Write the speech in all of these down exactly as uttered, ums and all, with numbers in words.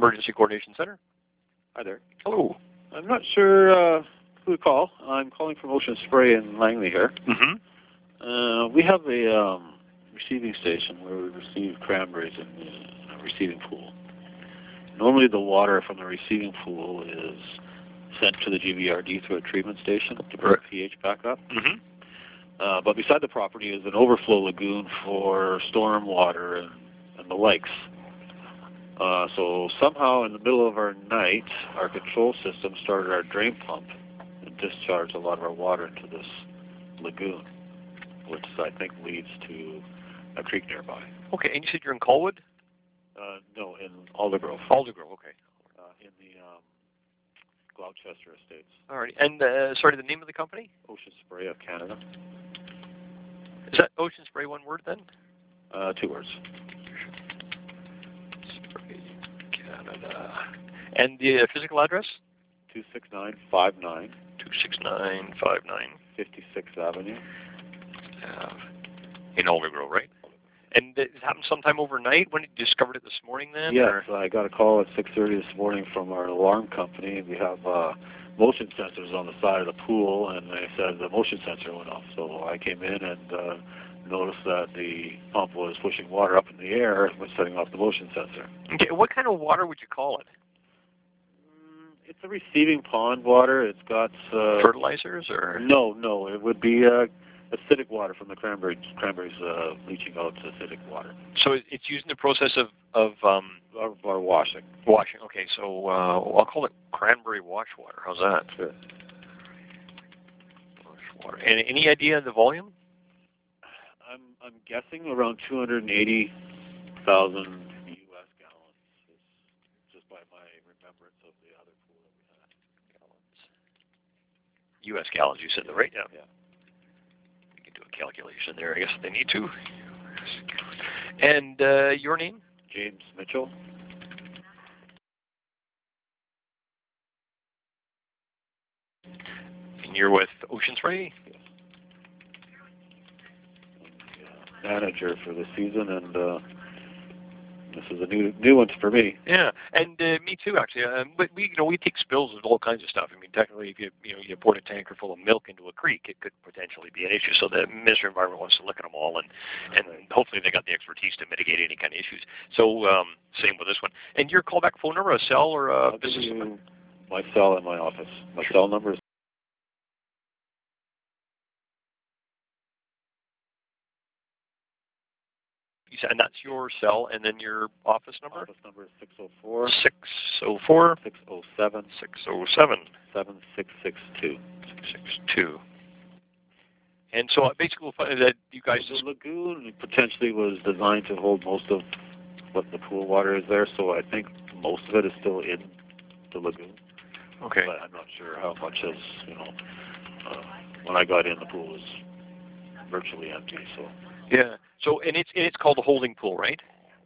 Emergency Coordination Center. Hi there. Hello. I'm not sure uh, who to call. I'm calling from Ocean Spray in Langley here. Mm-hmm. Uh, we have a um, receiving station where we receive cranberries in the uh, receiving pool. Normally the water from the receiving pool is sent to the G V R D through a treatment station to bring Right. the pH back up. Mm-hmm. Uh, but beside the property is an overflow lagoon for storm water and, and the likes. Uh, so somehow in the middle of our night, our control system started our drain pump and discharged a lot of our water into this lagoon, which I think leads to a creek nearby. Okay, and you said you're in Colwood? Uh, no, in Aldergrove. Aldergrove, okay. Uh, in the um, Gloucester Estates. All right, and uh, sorry, the name of the company? Ocean Spray of Canada. Is that Ocean Spray one word then? Uh, two words. Spray Canada. And the uh, physical address? two six nine five nine. two six nine five nine. fifty-sixth Avenue. Uh, in Aldergrove, right? And it happened sometime overnight when you discovered it this morning then? Yes, or? I got a call at six thirty this morning from our alarm company. We have uh, motion sensors on the side of the pool, and they said the motion sensor went off. So I came in and uh, noticed that the pump was pushing water up in the air when setting off the motion sensor. Okay, what kind of water would you call it? Mm, it's a receiving pond water. It's got... Uh, Fertilizers or? No, no, it would be uh, acidic water from the cranberry, cranberries uh, leaching out acidic water. So it's used in the process of, of um, Or, or washing. washing. Okay, so uh, I'll call it cranberry wash water. How's that? Sure. Wash water. And any idea of the volume? I'm I'm guessing around two hundred eighty thousand U S gallons, just by my remembrance of the other pool that we had. Gallons. U S gallons, you said, the right? Yeah. Yeah. We can do a calculation there, I guess, if they need to. And uh, your name? James Mitchell. And you're with Ocean Spray? Yes. I'm the, uh, manager for the season, and uh, this is a new new one for me. Yeah, and uh, me too, actually. Um, but we, you know, we take spills of all kinds of stuff. I mean, technically, if you, you know, you pour a tanker full of milk into a creek, it could potentially be an issue. So the Ministry of Environment wants to look at them all, and and hopefully they got the expertise to mitigate any kind of issues. So um, same with this one. And your callback phone number, a cell or a I'll business give number? you my cell in my office. My cell number is You said, and that's your cell, and then your office number? office number is six oh four, six oh four, six oh seven, six oh seven, seven six six two. six six two. And so uh, basically, we'll find that you guys... The lagoon potentially was designed to hold most of what the pool water is there, so I think most of it is still in the lagoon. Okay. But I'm not sure how much is, you know, uh, when I got in, the pool was virtually empty, so... Yeah. So, and it's and it's called a holding pool, right?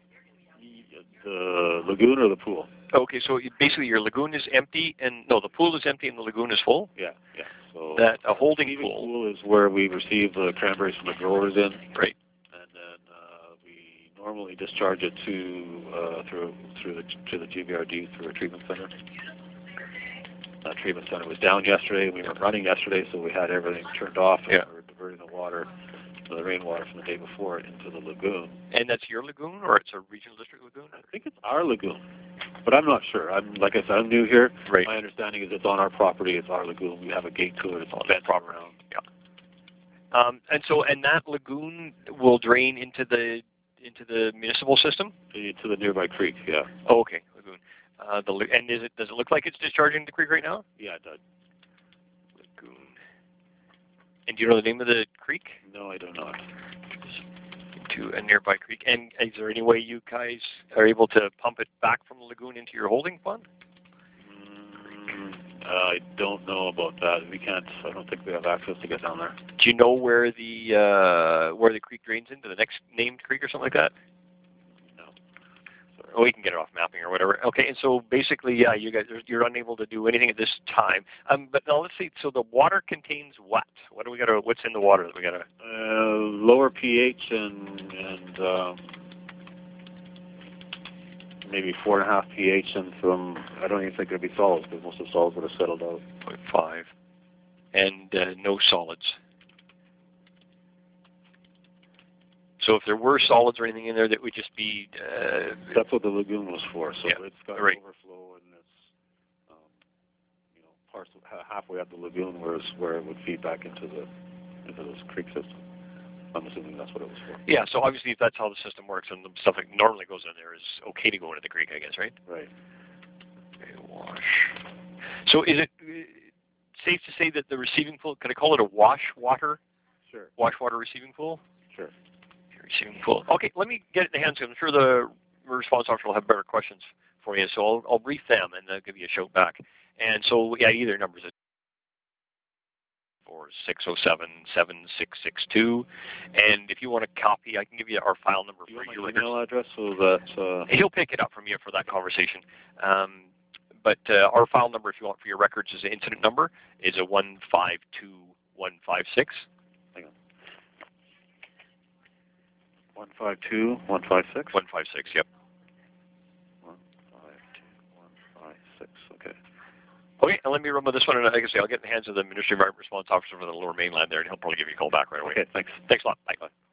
The lagoon or the pool? Okay, so you- basically your lagoon is empty, and no, the pool is empty and the lagoon is full? Yeah, yeah. So That a holding receiving pool. pool is where we receive the cranberries from the growers in. Right. And then uh, we normally discharge it to uh, through through the to the G V R D through a treatment center. That treatment center was down yesterday. We weren't running yesterday, so we had everything turned off, and Yeah. we were diverting the water, the rainwater from the day before into the lagoon. And that's your lagoon, or it's a regional district lagoon? I think it's our lagoon, but I'm not sure. I'm like I said, I'm new here. Right. My understanding is it's on our property. It's our lagoon. We have a gate to it. It's On fenced that property. around. Yeah. Um, and so, and that lagoon will drain into the into the municipal system? To to the nearby creek. Yeah. Oh, okay, lagoon. Uh, the la- and is it does it look like it's discharging the creek right now? Yeah, it does. Lagoon. And do you know the name of the creek? No, I do not. Into a nearby creek. And is there any way you guys are able to pump it back from the lagoon into your holding pond? Mm, I don't know about that. We can't. I don't think we have access to get down there. Do you know where the uh, where the creek drains into the next named creek or something like that? No. Or we can get it off mapping or whatever. Okay, and so basically, yeah, you guys are, you're unable to do anything at this time. Um, but now let's see. So the water contains what? What do we got to? What's in the water that we got to? Uh, lower pH and and um, maybe four and a half pH and some, I don't even think there'd be solids because most of the solids would have settled out. zero point five. And uh, no solids. So if there were solids or anything in there, that would just be... Uh, That's what the lagoon was for. So yeah, it's got right. overflow and it's, um, you know, parts of, halfway up the lagoon where, where it would feed back into the into this creek system. I'm assuming that's what it was for. Yeah, so obviously if that's how the system works and the stuff that normally goes in there is okay to go into the creek, I guess, right? Right. Okay, wash. So is it uh, safe to say that the receiving pool, can I call it a wash water? Sure. Wash water receiving pool? Sure. Receiving pool. Okay, let me get it in the hands. I'm sure the response officer will have better questions for you, so I'll, I'll brief them and they'll give you a shout back. And so, yeah, either numbers or six oh seven, seven six six two. And if you want a copy, I can give you our file number Do you for want your my records. email address so that... Uh... He'll pick it up from you for that conversation. Um, but uh, our file number, if you want for your records, is the incident number, is a one five two one five six. Hang on. one five two one five six? one five six, yep. one five two one five six, okay. Okay, and let me run with this one, and like I say, I'll get in the hands of the Ministry of Environment Response Officer for the Lower Mainland there, and he'll probably give you a call back right away. Okay, thanks. Thanks a lot. Bye. Bye.